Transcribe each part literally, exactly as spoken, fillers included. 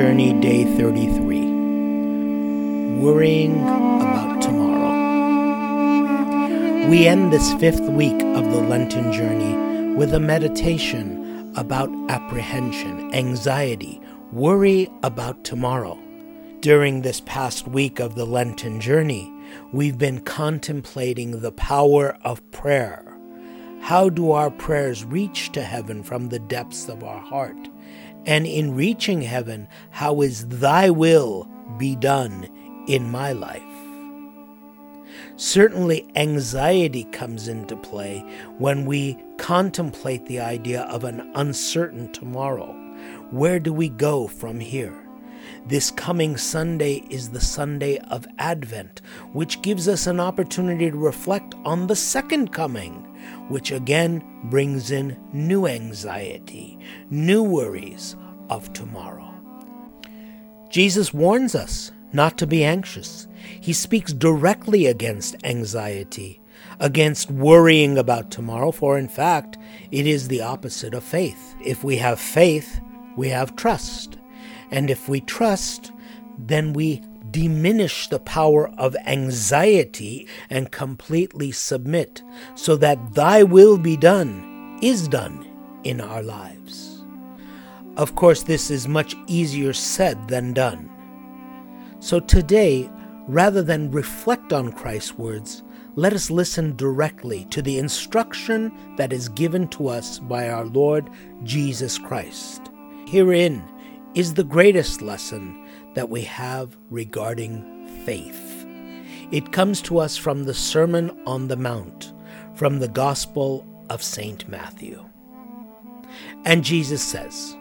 Journey, Day thirty-three. Worrying about tomorrow. We end this fifth week of the Lenten journey with a meditation about apprehension, anxiety, worry about tomorrow. During this past week of the Lenten journey, we've been contemplating the power of prayer. How do our prayers reach to heaven from the depths of our heart? And in reaching heaven, how is thy will be done in my life? Certainly, anxiety comes into play when we contemplate the idea of an uncertain tomorrow. Where do we go from here? This coming Sunday is the Sunday of Advent, which gives us an opportunity to reflect on the second coming, which again brings in new anxiety, new worries of tomorrow. Jesus warns us not to be anxious. He speaks directly against anxiety, against worrying about tomorrow, for in fact, it is the opposite of faith. If we have faith, we have trust. And if we trust, then we diminish the power of anxiety and completely submit so that thy will be done is done in our lives. Of course, this is much easier said than done. So today, rather than reflect on Christ's words, let us listen directly to the instruction that is given to us by our Lord Jesus Christ. Herein is the greatest lesson that we have regarding faith. It comes to us from the Sermon on the Mount, from the Gospel of Saint Matthew. And Jesus says,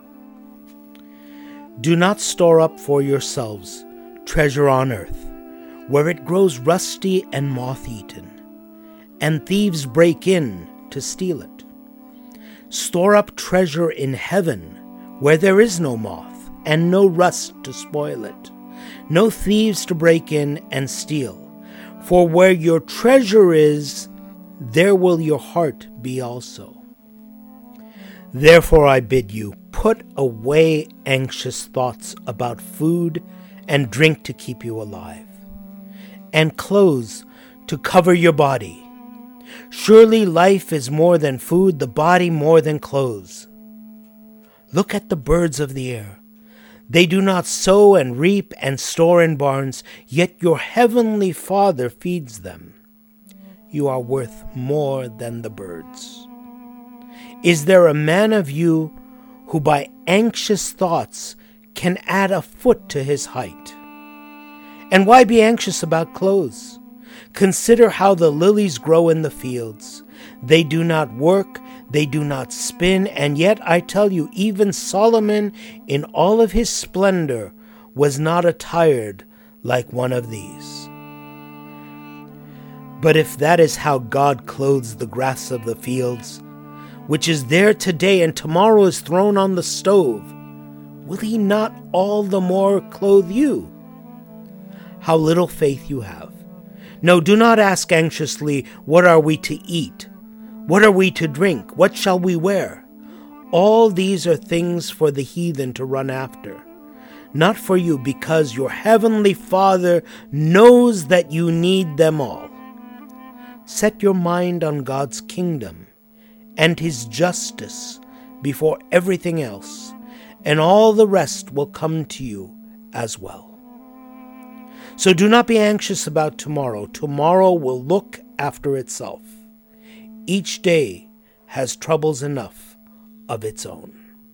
"Do not store up for yourselves treasure on earth, where it grows rusty and moth-eaten, and thieves break in to steal it. Store up treasure in heaven, where there is no moth and no rust to spoil it, no thieves to break in and steal. For where your treasure is, there will your heart be also. Therefore I bid you, put away anxious thoughts about food and drink to keep you alive, and clothes to cover your body. Surely life is more than food, the body more than clothes. Look at the birds of the air. They do not sow and reap and store in barns, yet your heavenly Father feeds them. You are worth more than the birds. Is there a man of you who by anxious thoughts can add a foot to his height? And why be anxious about clothes? Consider how the lilies grow in the fields. They do not work, they do not spin, and yet I tell you, even Solomon in all of his splendor was not attired like one of these. But if that is how God clothes the grass of the fields, which is there today and tomorrow is thrown on the stove, will he not all the more clothe you? How little faith you have. No, do not ask anxiously, what are we to eat? What are we to drink? What shall we wear? All these are things for the heathen to run after, not for you, because your heavenly Father knows that you need them all. Set your mind on God's kingdom and his justice before everything else, and all the rest will come to you as well. So do not be anxious about tomorrow. Tomorrow will look after itself. Each day has troubles enough of its own."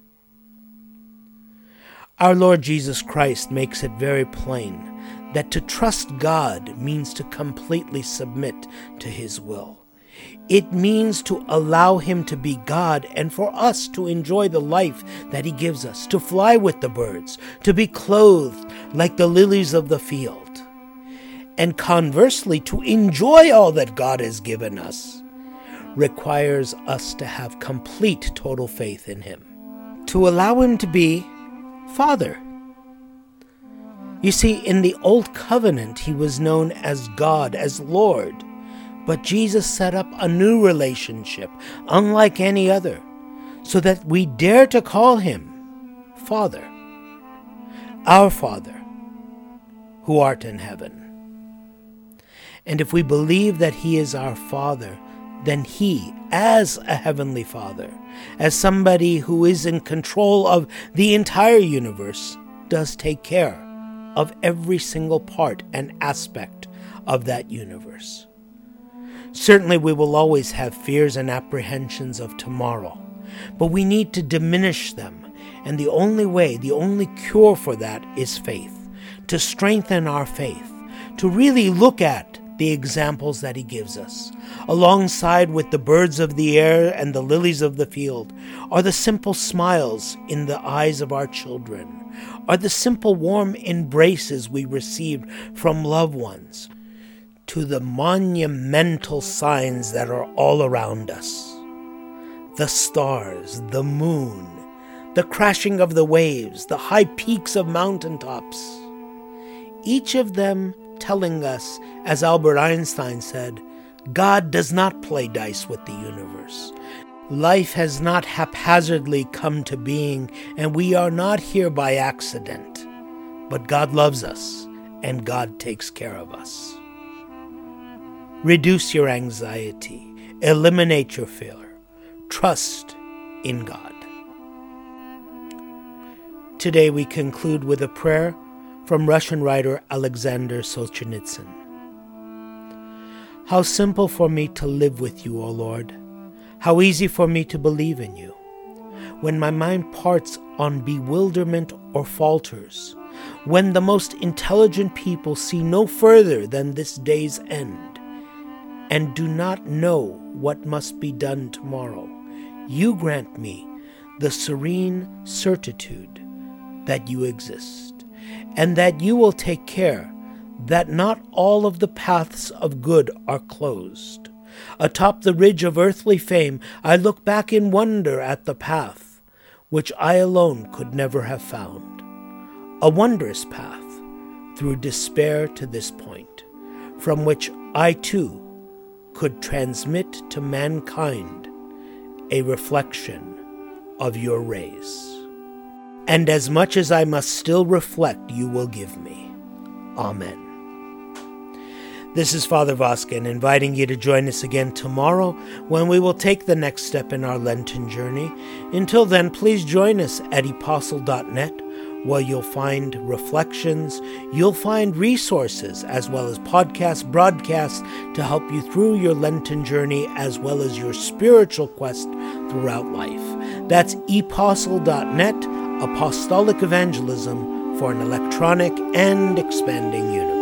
Our Lord Jesus Christ makes it very plain that to trust God means to completely submit to his will. It means to allow him to be God and for us to enjoy the life that he gives us, to fly with the birds, to be clothed like the lilies of the field, and conversely to enjoy all that God has given us requires us to have complete total faith in him, to allow him to be Father. You see, in the Old Covenant, he was known as God, as Lord, but Jesus set up a new relationship, unlike any other, so that we dare to call him Father. Our Father, who art in heaven. And if we believe that he is our Father, then he, as a heavenly Father, as somebody who is in control of the entire universe, does take care of every single part and aspect of that universe. Certainly we will always have fears and apprehensions of tomorrow, but we need to diminish them, and the only way, the only cure for that is faith, to strengthen our faith, to really look at the examples that he gives us. Alongside with the birds of the air and the lilies of the field are the simple smiles in the eyes of our children, are the simple warm embraces we received from loved ones, to the monumental signs that are all around us. The stars, the moon, the crashing of the waves, the high peaks of mountaintops. Each of them telling us, as Albert Einstein said, God does not play dice with the universe. Life has not haphazardly come to being, and we are not here by accident. But God loves us, and God takes care of us. Reduce your anxiety. Eliminate your fear. Trust in God. Today we conclude with a prayer from Russian writer Alexander Solzhenitsyn. How simple for me to live with you, O Lord. How easy for me to believe in you. When my mind parts on bewilderment or falters, when the most intelligent people see no further than this day's end, and do not know what must be done tomorrow, you grant me the serene certitude that you exist, and that you will take care that not all of the paths of good are closed. Atop the ridge of earthly fame, I look back in wonder at the path, which I alone could never have found. A wondrous path through despair to this point, from which I too could transmit to mankind a reflection of your rays. And as much as I must still reflect, you will give me. Amen. This is Father Voskin inviting you to join us again tomorrow when we will take the next step in our Lenten journey. Until then, please join us at apostle dot net, where you'll find reflections, you'll find resources, as well as podcast broadcasts to help you through your Lenten journey, as well as your spiritual quest throughout life. That's apostle dot net, Apostolic Evangelism for an electronic and expanding universe.